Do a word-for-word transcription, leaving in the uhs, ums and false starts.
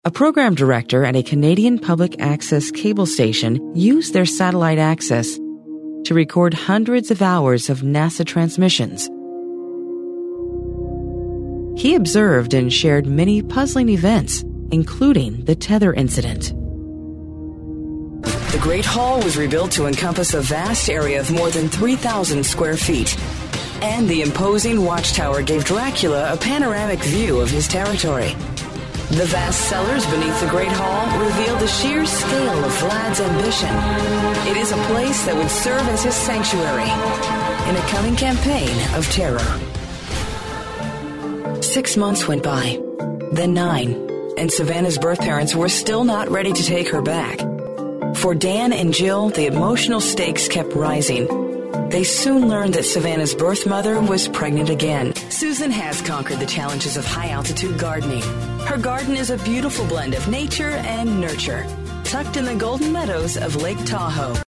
A program director at a Canadian public access cable station used their satellite access to record hundreds of hours of NASA transmissions. He observed and shared many puzzling events, including the tether incident. The Great Hall was rebuilt to encompass a vast area of more than three thousand square feet. And the imposing watchtower gave Dracula a panoramic view of his territory. The vast cellars beneath the Great Hall reveal the sheer scale of Vlad's ambition. It is a place that would serve as his sanctuary in a coming campaign of terror. Six months went by, then nine, and Savannah's birth parents were still not ready to take her back. For Dan and Jill, the emotional stakes kept rising. They soon learned that Savannah's birth mother was pregnant again. Susan has conquered the challenges of high-altitude gardening. Her garden is a beautiful blend of nature and nurture, tucked in the golden meadows of Lake Tahoe.